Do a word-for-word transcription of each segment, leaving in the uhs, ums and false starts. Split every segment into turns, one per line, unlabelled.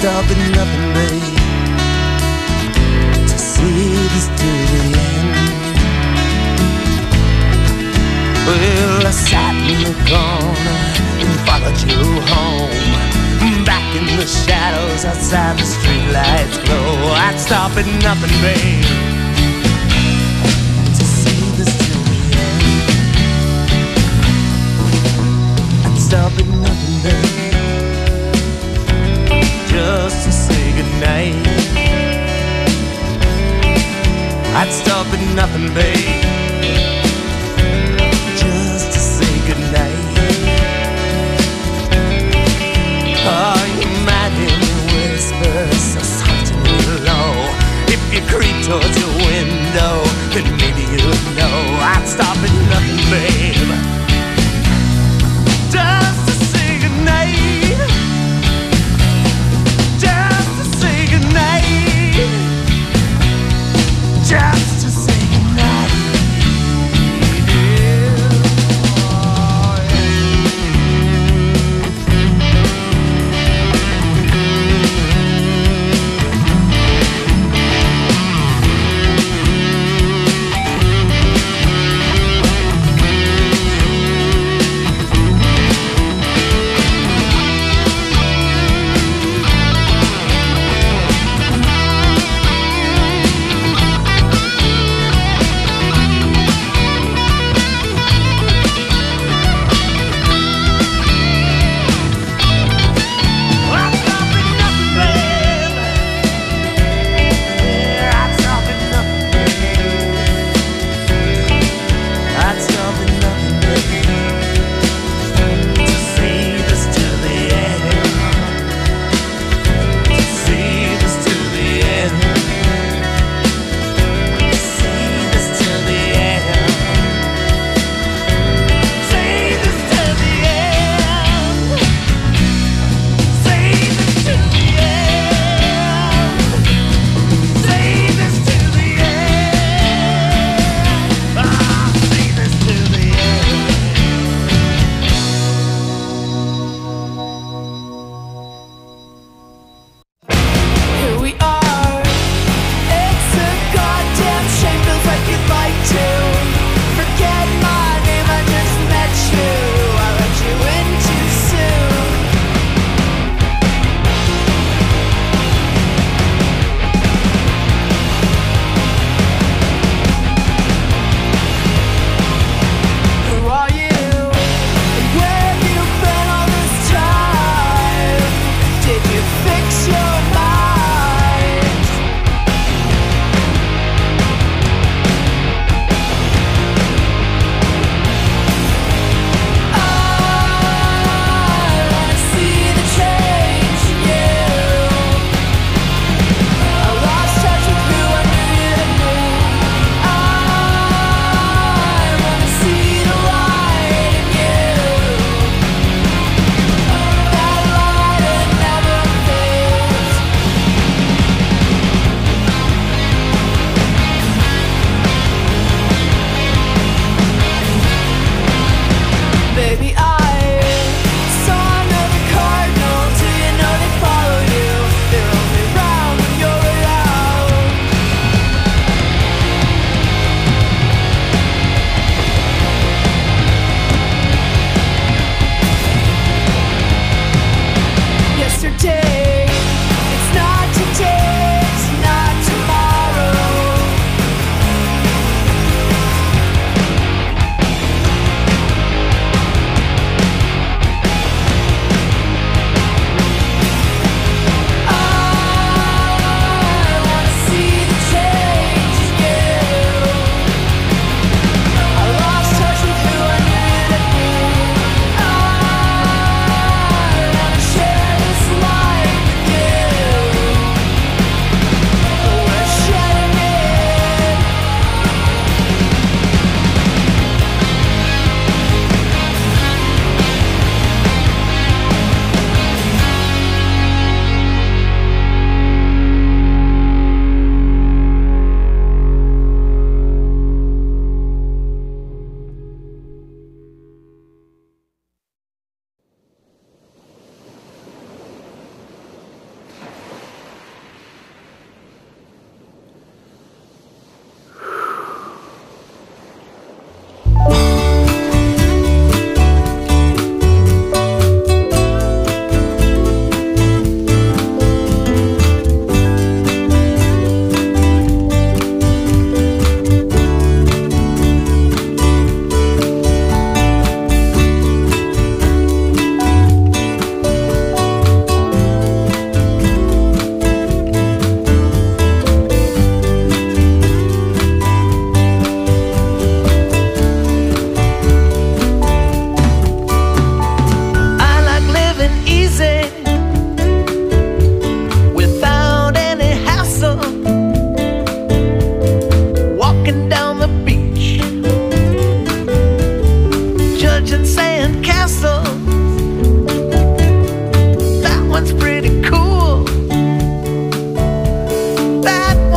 stop at nothing, babe, to see this to the end. Well, I sat in the corner and followed you home, back in the shadows outside the streetlights glow. I'd stop at nothing, babe, to see this to the end. I'd stop at nothing, babe, just to say goodnight. I'd stop at nothing, babe, just to say goodnight. Oh, you might hear me whisper so soft and low. If you creep towards your window, then maybe you'll know. I'd stop at nothing, babe, just to say goodnight. Just to say goodnight. Just to say goodnight.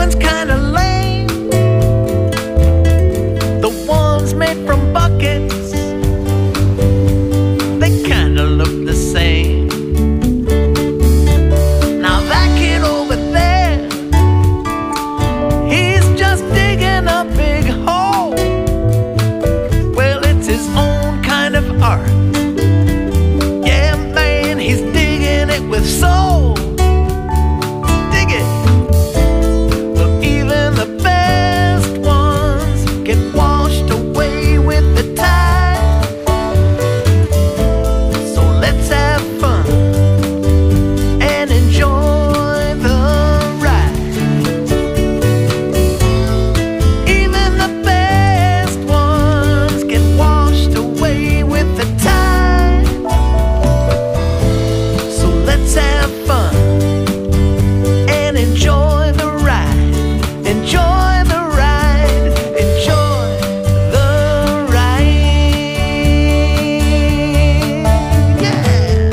one's kinda lame. The ones made from buckets, they kinda look the same. Now that kid over there, he's just digging a big hole. Well, it's his own kind of art. Yeah, man, he's digging it with soul. Dig it. But even the best ones get washed away with the tide. So let's have fun and enjoy the ride. Even the best ones get washed away with the tide. So let's have fun and enjoy the ride. Enjoy the ride. Enjoy the ride. Yeah.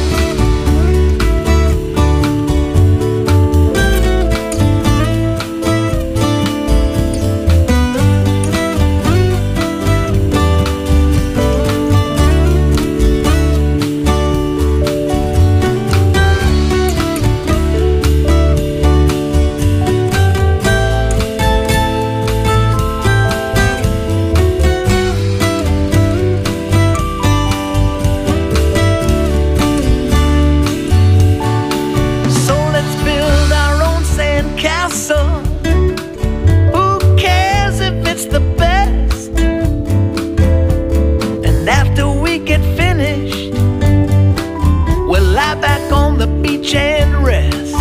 So let's build our own sandcastle. Who cares if it's the best? And after we get finished, we'll lie back on the beach and rest.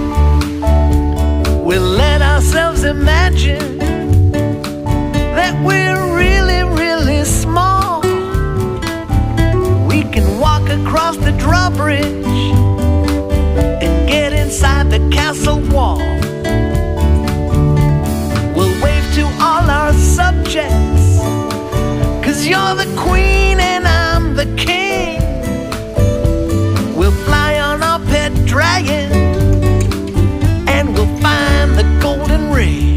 We'll let ourselves imagine that we're really, really small. We can walk across the drawbridge and get inside the castle wall. We'll wave to all our subjects, 'cause you're the queen and I'm the king. We'll fly on our pet dragon and we'll find the golden ring.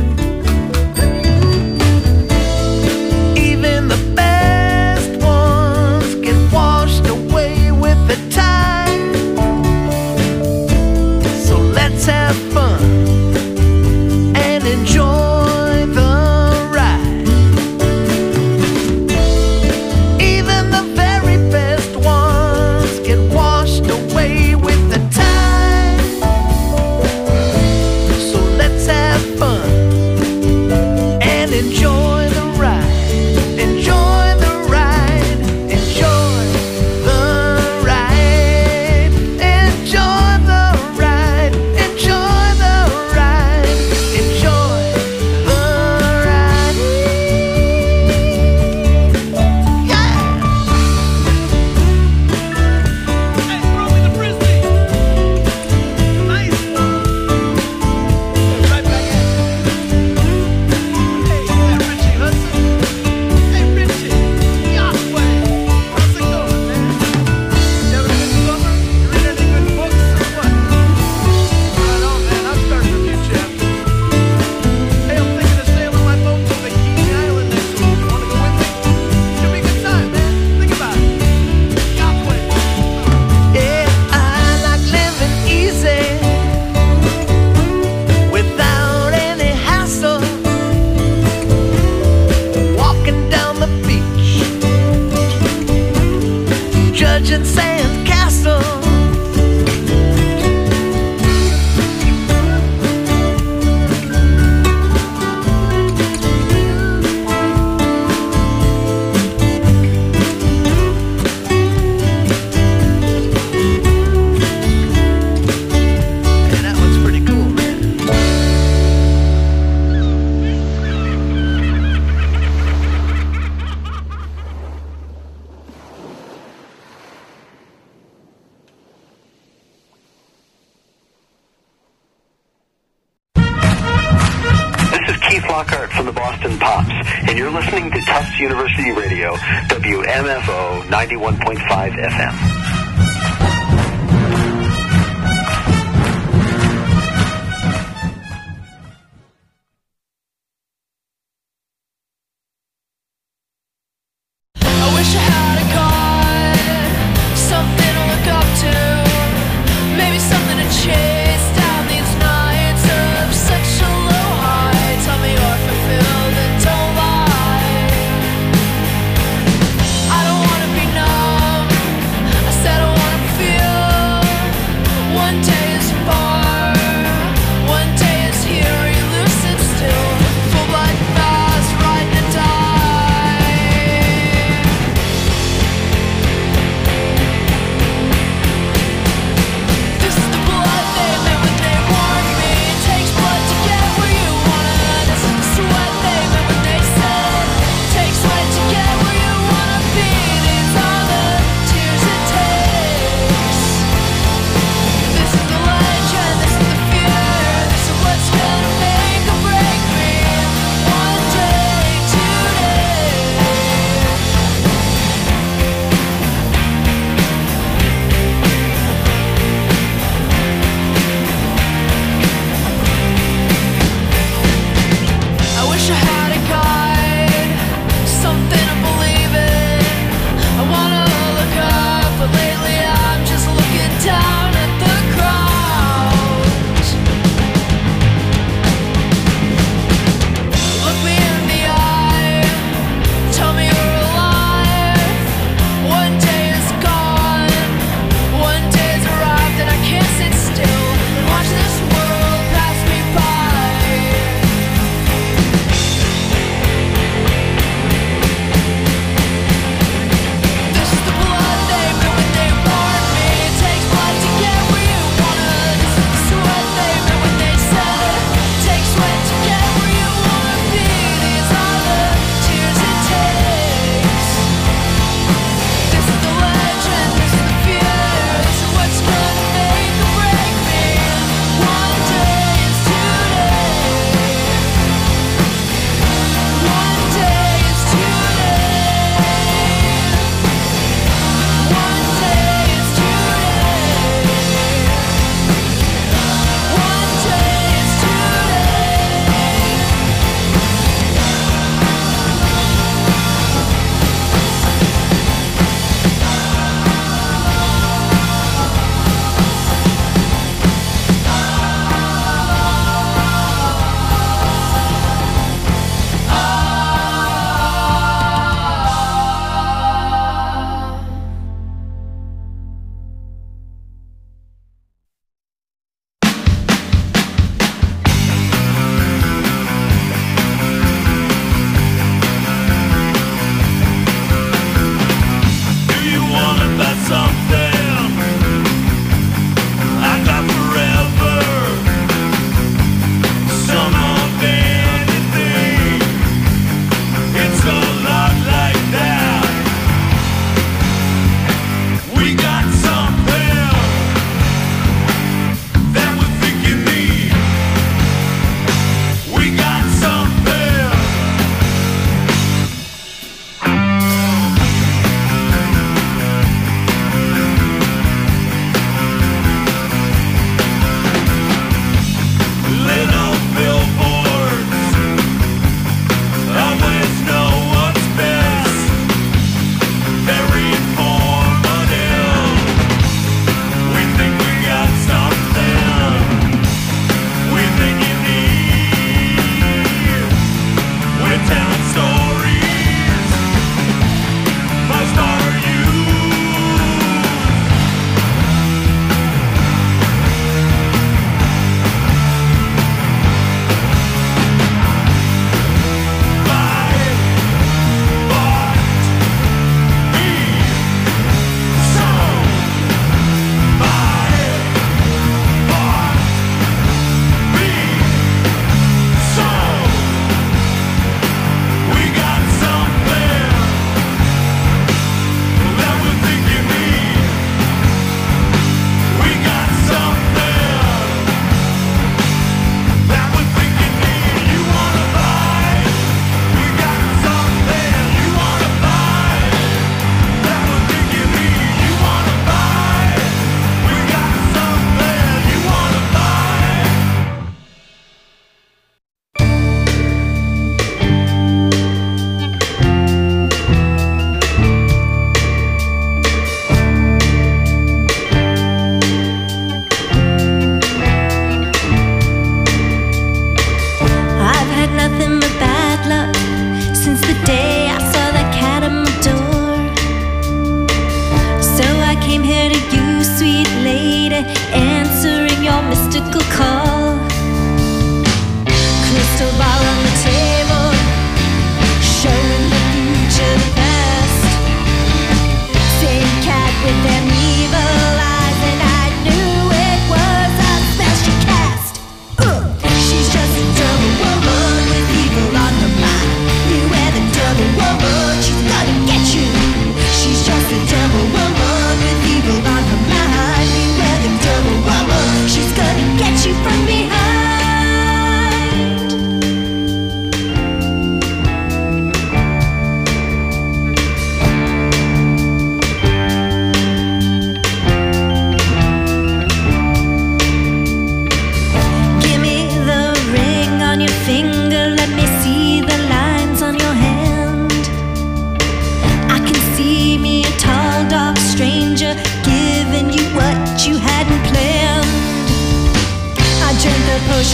Even the best ones get washed away with the tide. So let's have fun and enjoy the ride. Even the very best ones get washed away with the tide. So let's have fun and enjoy the ride. Enjoy the ride. Enjoy the ride. Enjoy the ride. Enjoy the ride. Enjoy the ride. Yeah. Hey, throw me the frisbee. Nice. Right back at you. Hey, hey, Richie Hudson. Hey, Richie. Yahweh. How's it going, man? You having a good summer? You read any good books or what? Right on, man. I'm starting a new chapter. Hey, I'm thinking of sailing my boat to Bikini Island next week. You wanna go with me? Should be a good time, man. Think about it. Yahweh. Yeah, I like living easy without any hassle. Walking down the beach, judging sand castles. And that one's pretty cool, man.
This is Keith Lockhart from the Boston Pops, and you're listening to Tufts University Radio, W M F O ninety-one point five F M.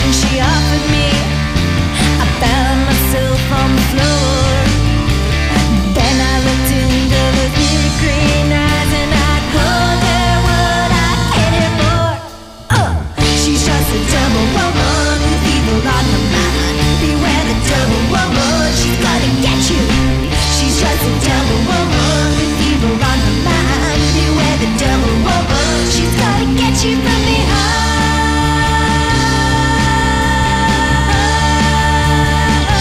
She from behind.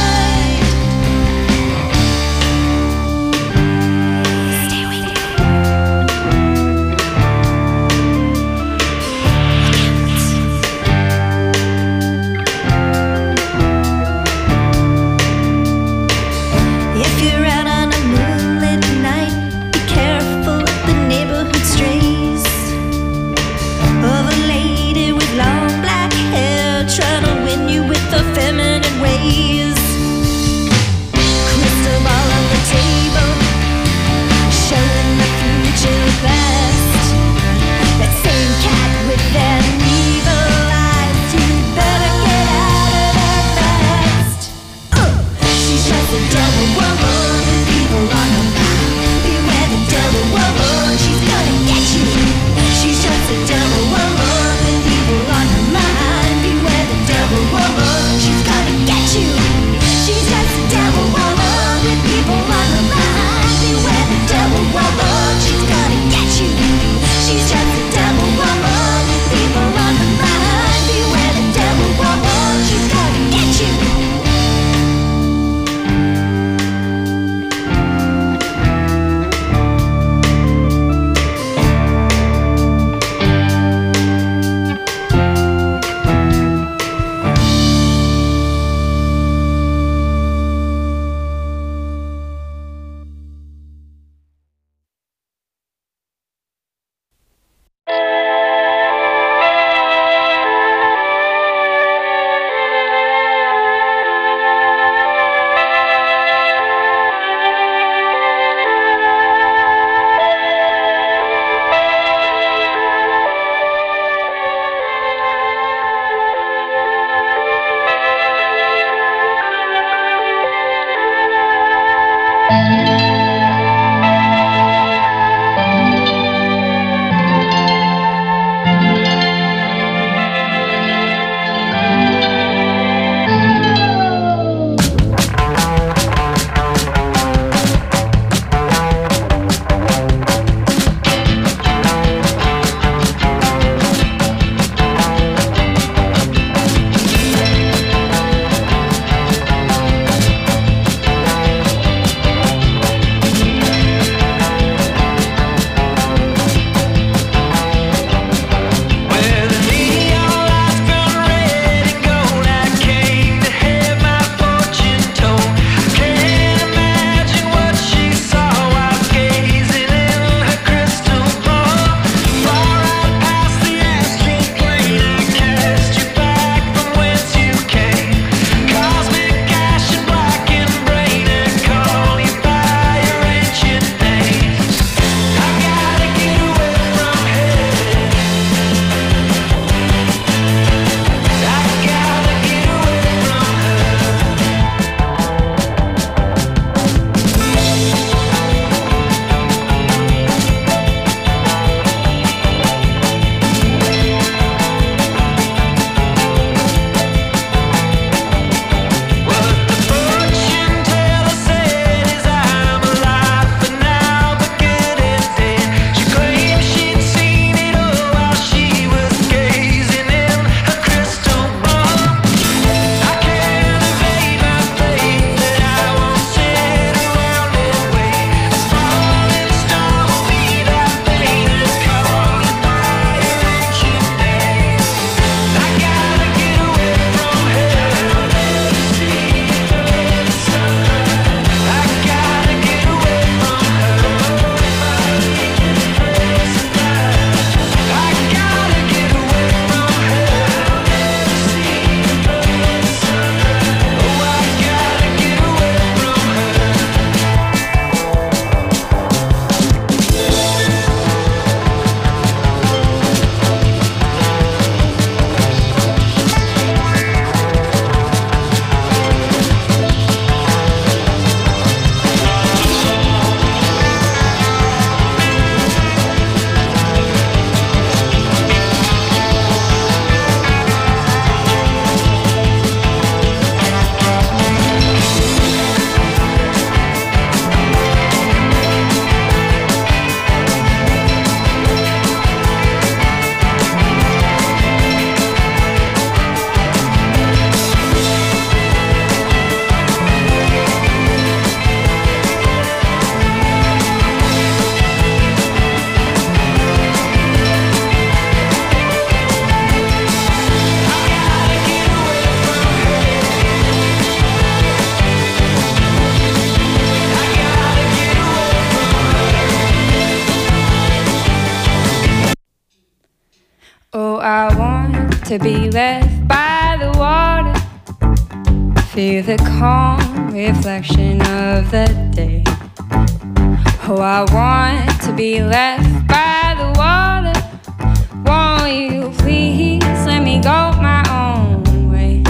to be left by the water, feel the calm reflection of the day. Oh, I want to be left by the water. Won't you please let me go my own way?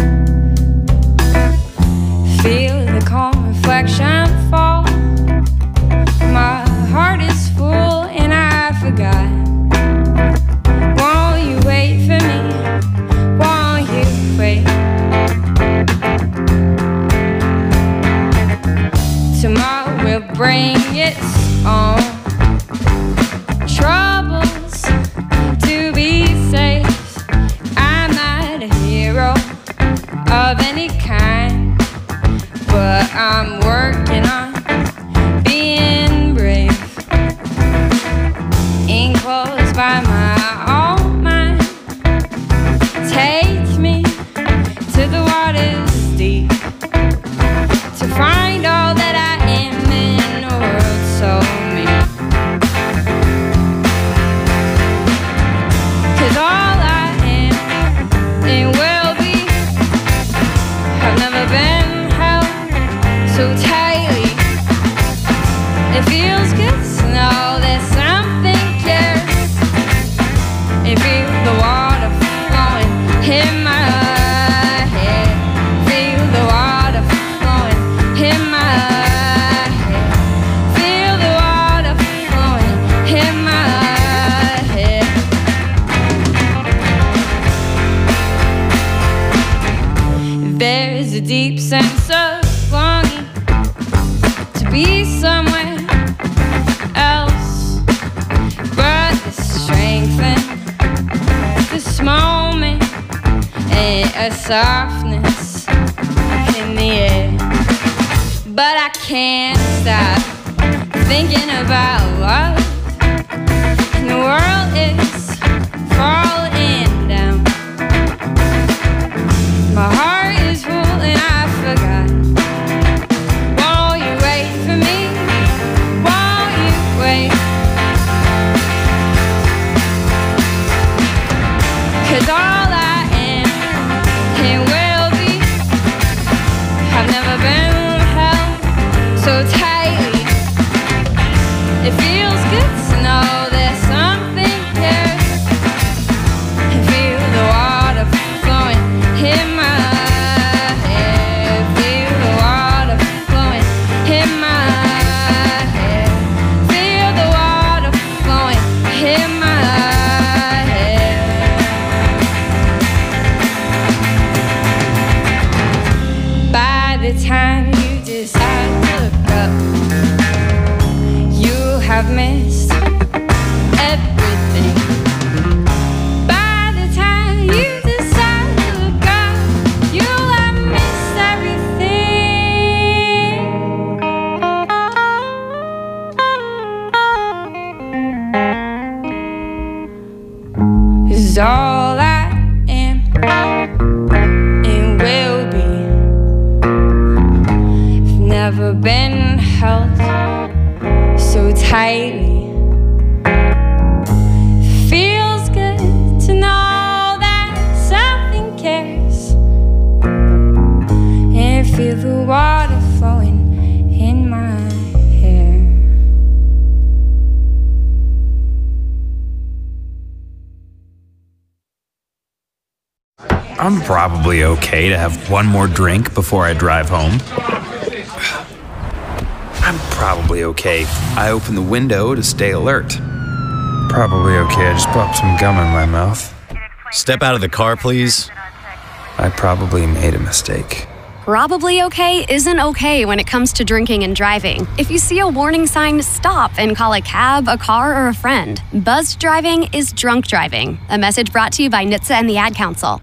Feel the calm reflection fall. My heart is full and I forgot. Won't you wait for me? Won't you wait? Tomorrow will bring its own troubles to be safe. I'm not a hero of any kind, but I'm working on being brave. Enclosed by my own mind, take me to the water's deep to find all that I am in a world so mean. 'Cause all I am and will be have never been held so tightly. It feels good to know that something cares. It feels the water flowing in my head. Feel the water flowing in my head. Feel the water flowing in my head. There's a deep sense of longing to be somewhere else, but the strength in this moment and a softness in the air. But I can't stop thinking about love, and the world is falling down. My heart is full and I forgot. Won't you wait for me? Won't you wait? 'Cause all I am and will be have never been held so tightly. It feels good to know that something cares. And feel the water flowing in my head. Feel the water flowing in my head. Feel the water flowing in my head. By the time you decide to look up, you have missed everything. By the time you decide to look up, you'll have missed everything. 'Cause all I am and will be have never been held so tightly. Feels good to know that something cares. And feel the water flowing in my hair.
I'm probably okay to have one more drink before I drive home. I'm probably okay. I open the window to stay alert. Probably okay. I just popped some gum in my mouth.
Step out of the car, please.
I probably made a mistake.
Probably okay isn't okay when it comes to drinking and driving. If you see a warning sign, stop and call a cab, a car, or a friend. Buzzed driving is drunk driving. A message brought to you by N H T S A and the Ad Council.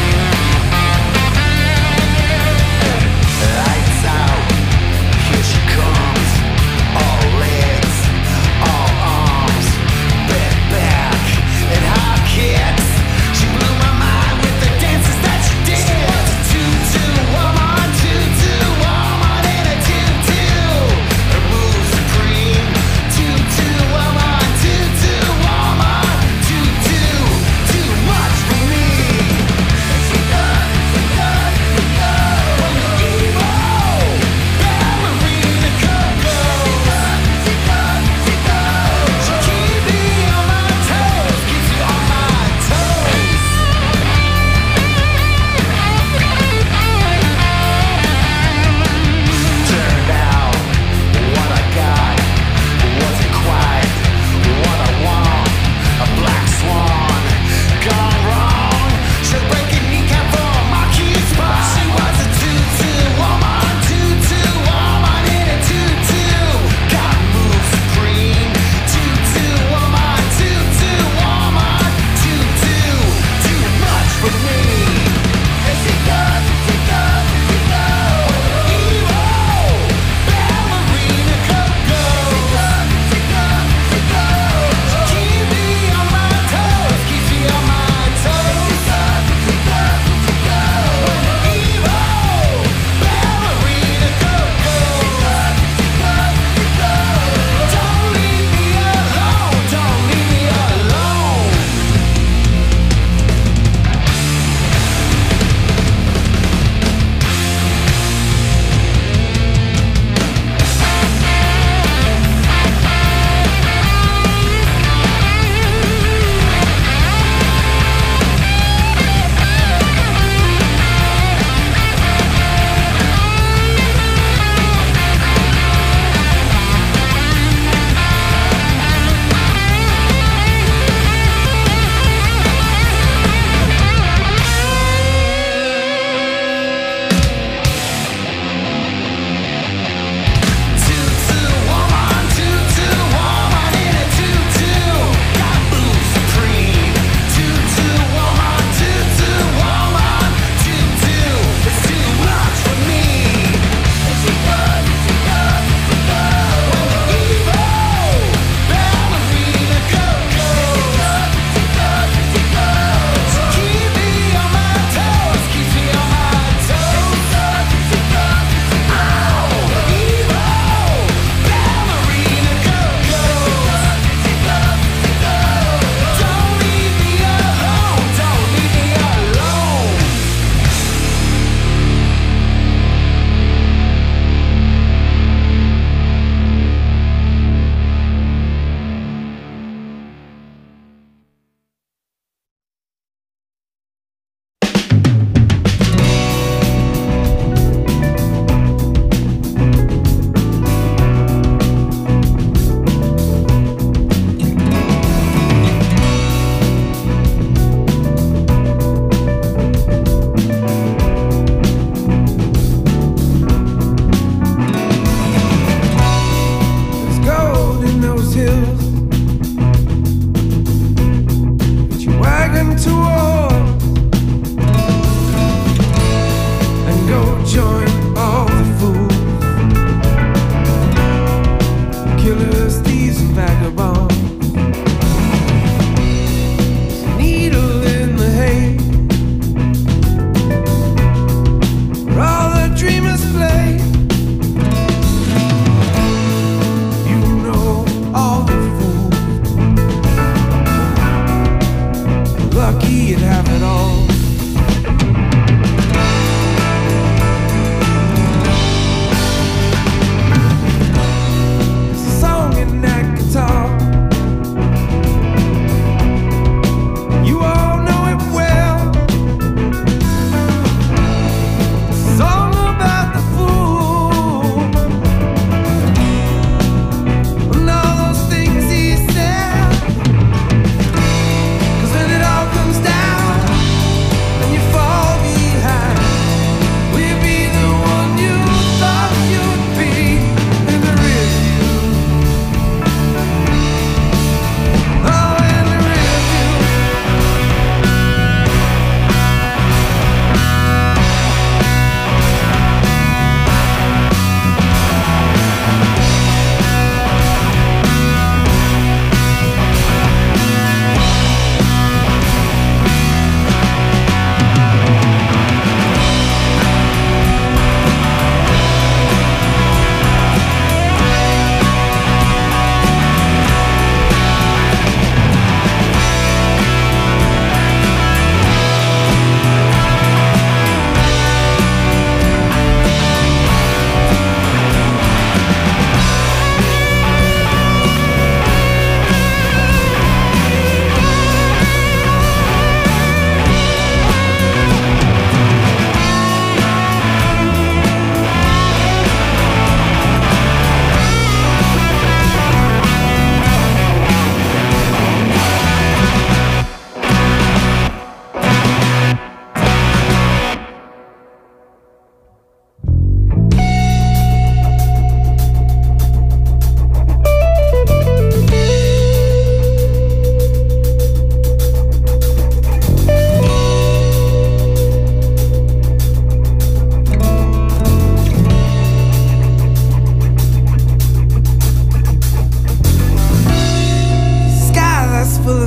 Lights out, here she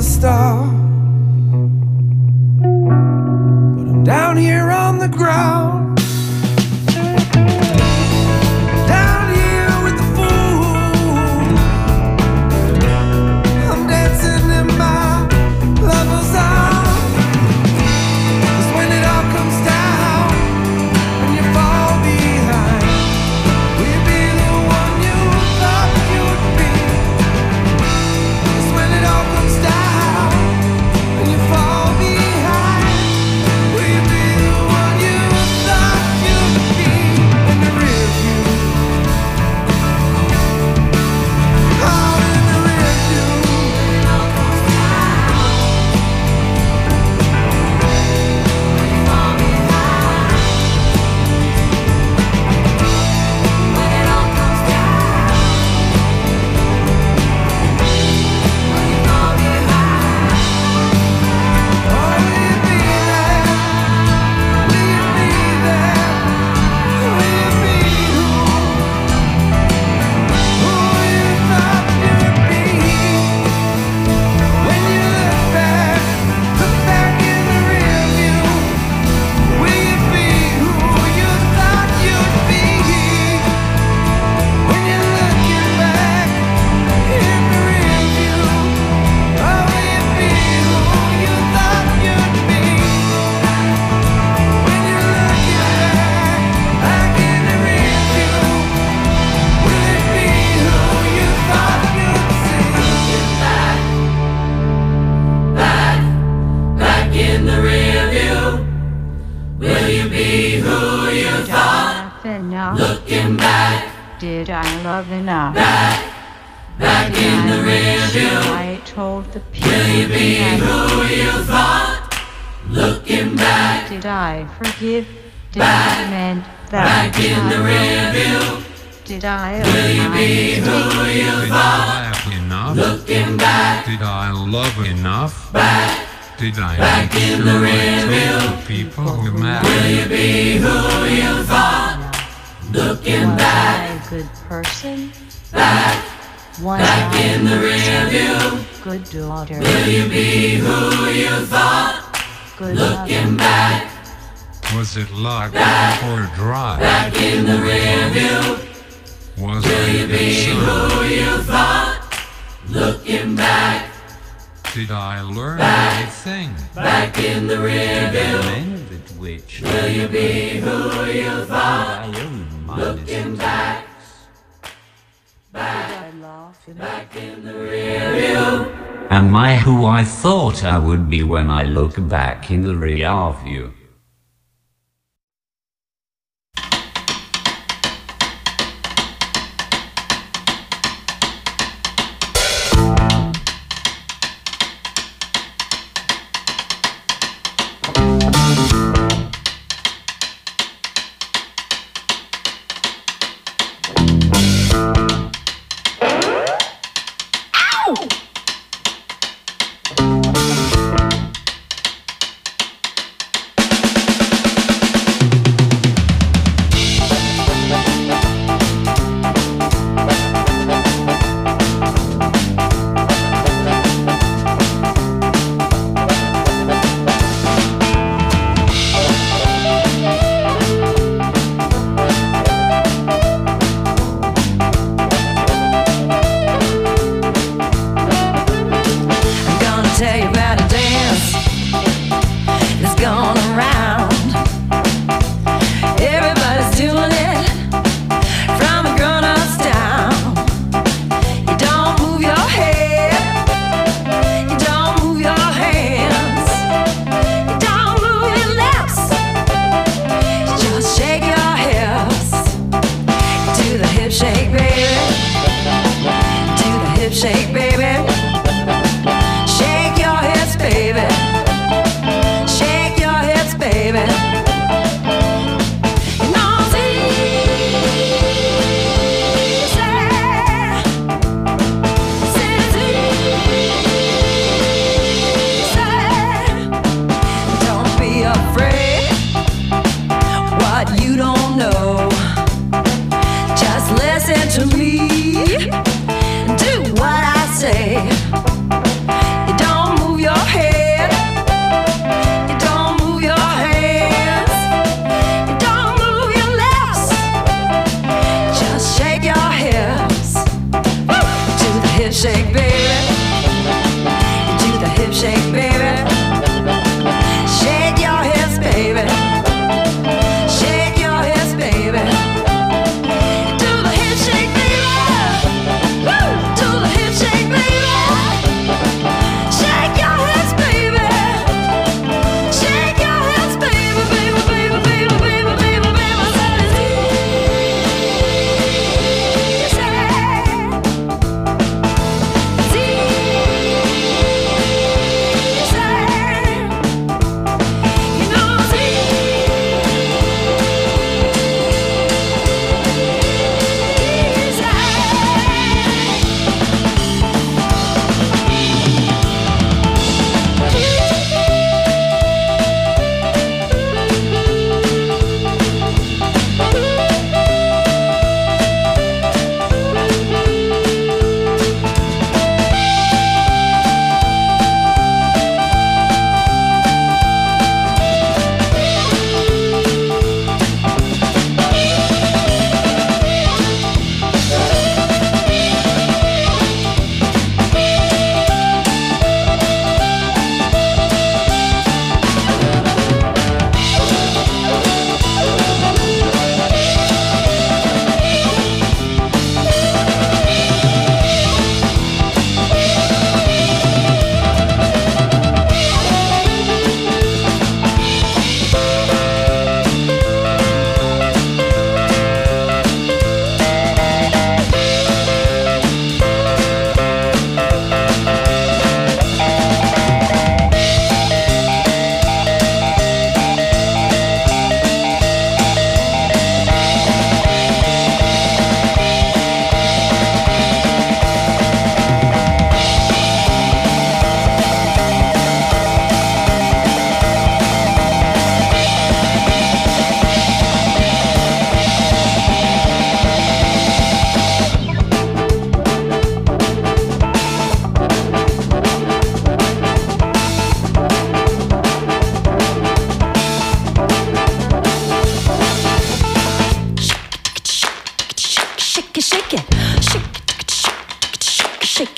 a star, but I'm down here on the ground, down here with the fool. I'm dancing in my lover's arms. 'Cause when it all comes down, when you fall behind, we'll be the one you thought you'd be. 'Cause when it all comes down, when you fall behind, we'll be the one you thought you'd be. In the rear view, all in the rear view. When it all comes down, when you fall behind, when it all comes down, when you fall behind, oh, will you be there? Will you be there? Will you be who, who you thought you'd be? When you look back, look back in the rear view. Will you be who you thought you'd be? When you're looking back in the rear view, oh, will you be who you thought you'd be? When you're looking back, back in the rear view, will it be who you thought you'd see? Looking back, back, back in the rear view, will you be who you thought?
Enough.
Looking back,
Did I love enough?
back, back in the rear view,
I told the people
will you be
that
who you thought? Looking back,
did I forgive? Did I mend that?
back in the rear view,
Did I
will you be who you
Did I
thought?
laugh enough?
Looking back,
Did I love enough?
back,
Did I
back
make
in
sure
the
I
rear
told
view,
the people who
will
mattered?
you be who you thought? Looking
Was
back,
I a good person?
back,
Was
back
I
in the rear view,
a good daughter?
will you be who you thought?
Good
Looking
mother?
back,
Was it luck or drive?
back in the rear view,
Was
will
I
you
a
be
good
who
son?
you thought? Looking back,
Did I learn
Back.
anything?
back in the rear view,
Mend the twitch.
will you be who you thought?
I own
Looking
minus
back, back,
I laugh in
back in the rear view.
Am I who I thought I would be when I look back in the rear view?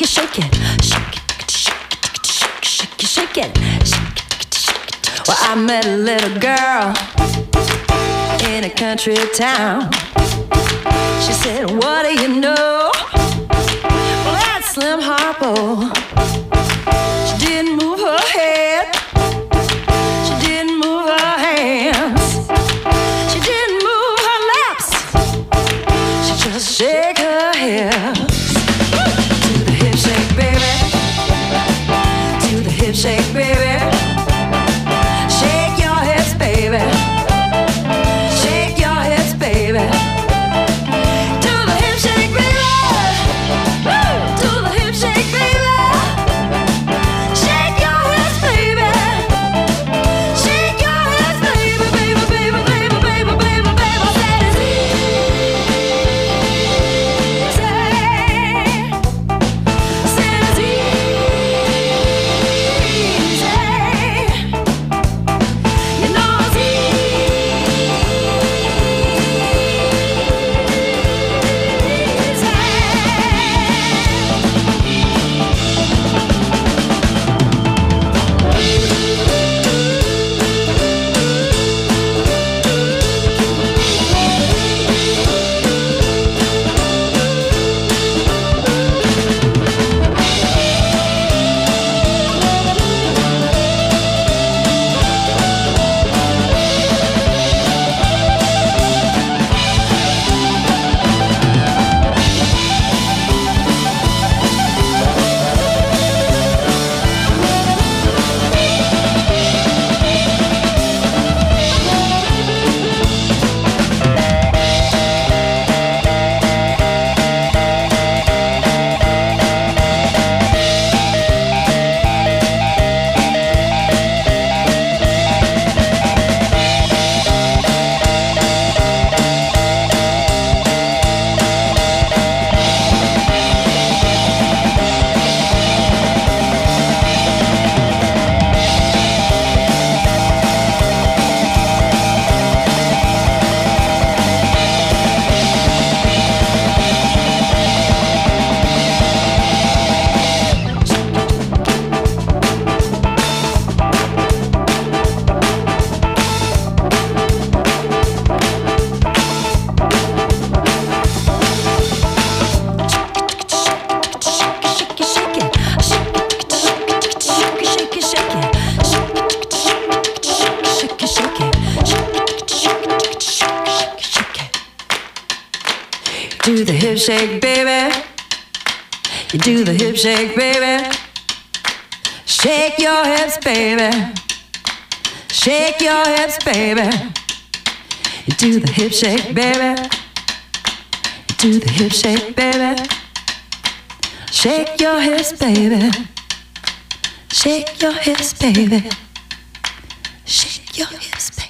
it, shake it, shake it, shake it, shake it, shake it, shake it, shake it, shake it. Well, I met a little girl in a country town. She said, what do you know? Well, that's Slim Harpo. She didn't move her head. She didn't move her hands. She didn't move her lips. She just shake her hips. To the hip shake, baby. To the hip shake, baby. Shake your hips, baby. Shake your hips, baby. To the hip shake, baby. To the hip shake, baby. Shake your hips, baby. Shake your hips, baby, baby, baby, baby, baby, baby, baby. Said it's easy. Said it's easy. You know it's do the hip shake, baby. You do the hip shake, baby. Shake your hips, baby. Shake your hips, baby. You do the hip shake, baby. You do the hip shake, baby. Shake your hips, baby. Shake your hips, baby. Shake your hips, baby.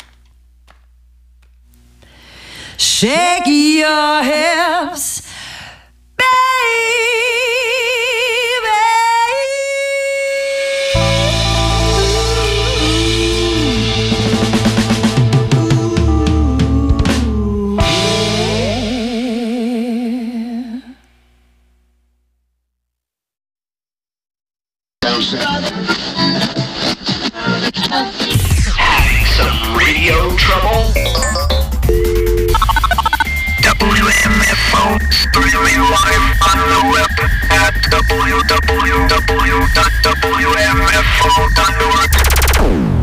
Shake your hips,
Having some radio trouble? W M F O, streaming live on the web at w w w dot w m f o dot org.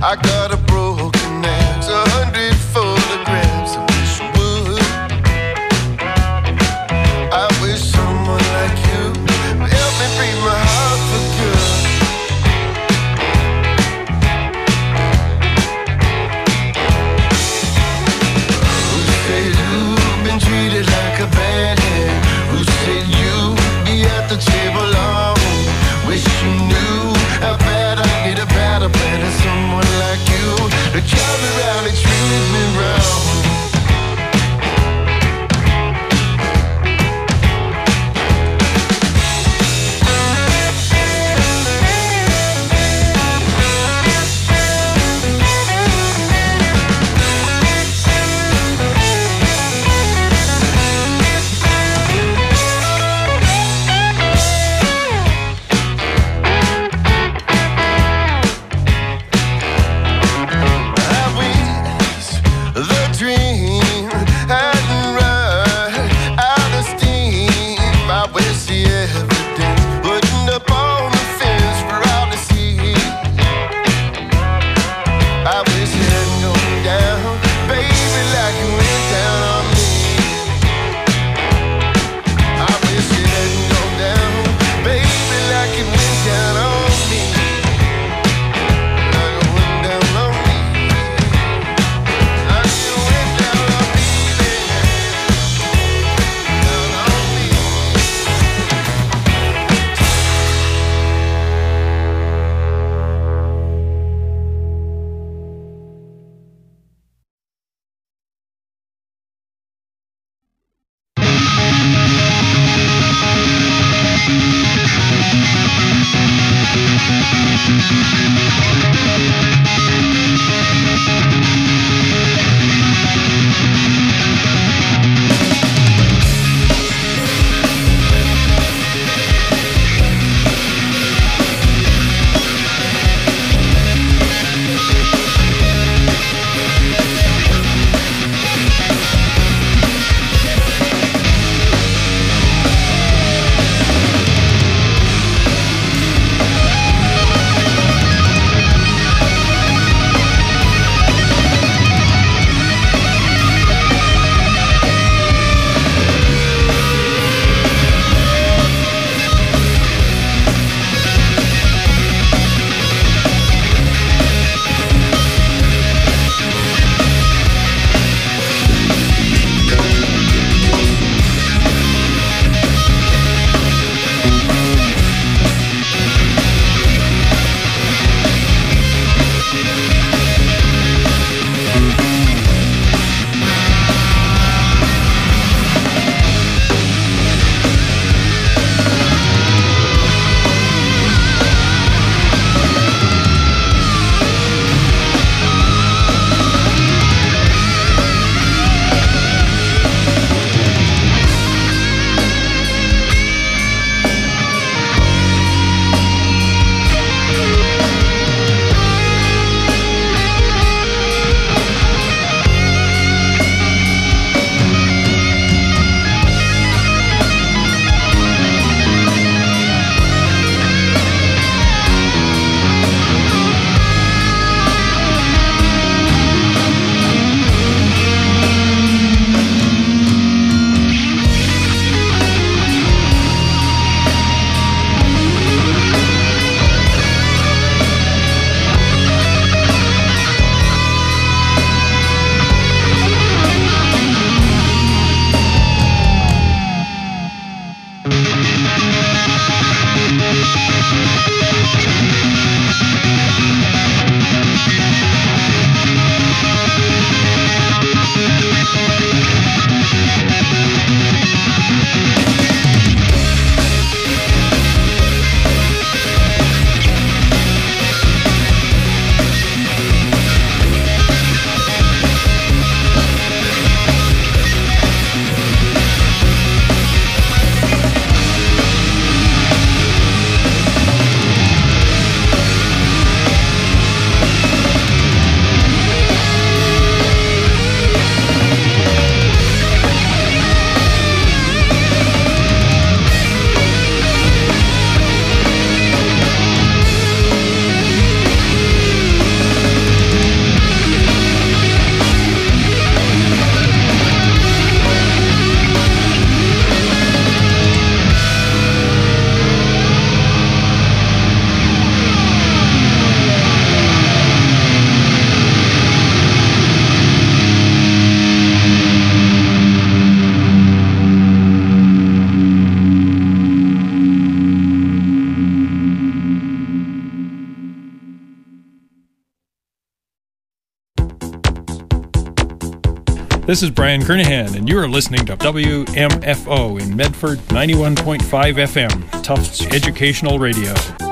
I got a broken axe, a hundred photographs. I wish you would. I wish someone like you would help me break my heart for good. Who said you've been treated like a bad hand? Who said you'd be at the table alone? Wish you knew how bad I need a better plan. Someone like you
This is Brian Kernahan, and you are listening to W M F O in Medford, ninety-one point five F M, Tufts Educational Radio.